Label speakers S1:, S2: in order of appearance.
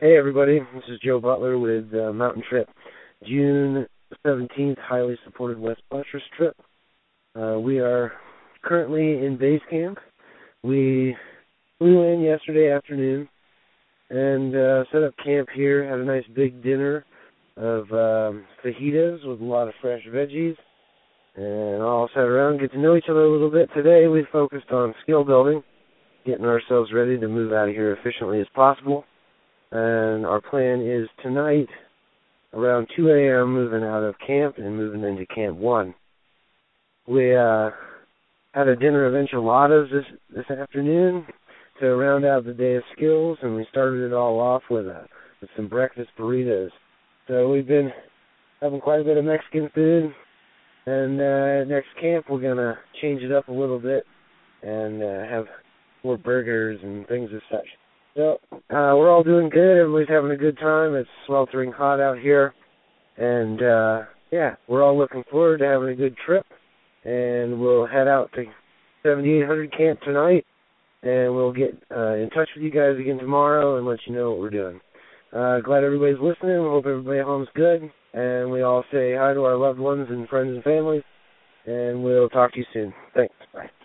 S1: Hey everybody, this is Joe Butler with Mountain Trip, June 17th, highly supported West Buttress trip. We are currently in base camp. We flew in yesterday afternoon and set up camp here, had a nice big dinner of fajitas with a lot of fresh veggies, and all sat around, get to know each other a little bit. Today we focused on skill building, getting ourselves ready to move out of here efficiently as possible. And our plan is tonight, around 2 a.m., moving out of camp and moving into Camp 1. We had a dinner of enchiladas this afternoon to round out the day of skills, and we started it all off with some breakfast burritos. So we've been having quite a bit of Mexican food, and next camp we're going to change it up a little bit and have more burgers and things as such. So, we're all doing good. Everybody's having a good time. It's sweltering hot out here. And, we're all looking forward to having a good trip. And we'll head out to 7800 Camp tonight. And we'll get in touch with you guys again tomorrow and let you know what we're doing. Glad everybody's listening. Hope everybody at home's good. And we all say hi to our loved ones and friends and family. And we'll talk to you soon. Thanks. Bye.